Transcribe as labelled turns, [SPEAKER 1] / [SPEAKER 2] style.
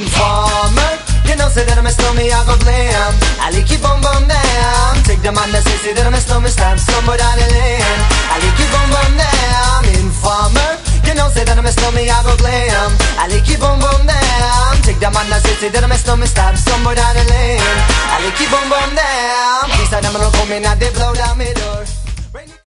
[SPEAKER 1] Informer, you know say that I'm a stormy, I go blam. I like you boom boom down. Take the man that say that I'm a stormy, stamp somewhere down the lane. I like you boom boom down. Informer, you know say that I'm a stormy, I go blam. I like you boom boom down. Take the man that say that I'm a stormy, stamp somewhere down the lane. I like you boom boom down. These are them gonna come in and they blow down me.